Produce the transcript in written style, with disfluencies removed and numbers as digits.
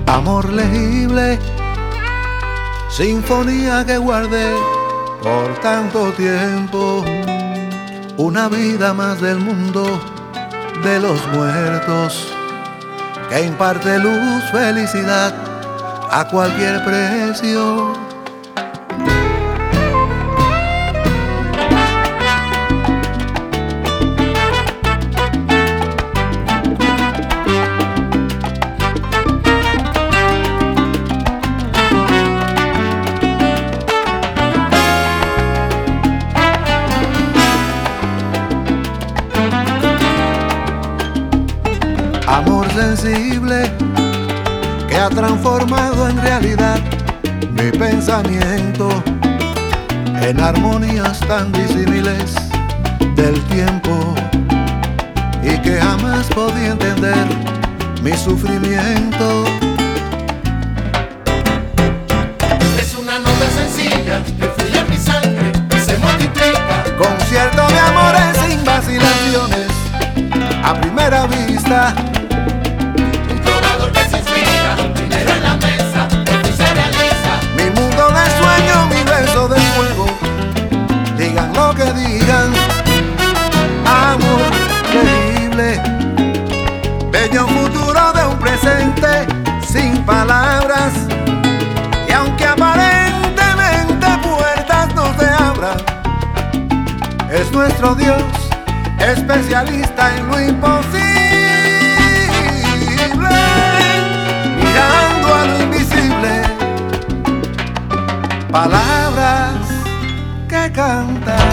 Amor legible, sinfonía que guardé por tanto tiempo. Una vida más del mundo de los muertos, que imparte luz, felicidad a cualquier precio. Amor sensible que ha transformado en realidad mi pensamiento en armonías tan disímiles del tiempo, y que jamás podía entender mi sufrimiento. Es una nota sencilla que fluye en mi sangre y se multiplica. Concierto de amores sin vacilaciones a primera vista. Dinero en la mesa, por ti se realiza. Mi mundo de sueño, mi beso de fuego. Digan lo que digan. Amor creíble, bello futuro de un presente sin palabras. Y aunque aparentemente puertas no se abran, es nuestro Dios especialista en lo imposible. Mirando a lo invisible, palabras que cantan.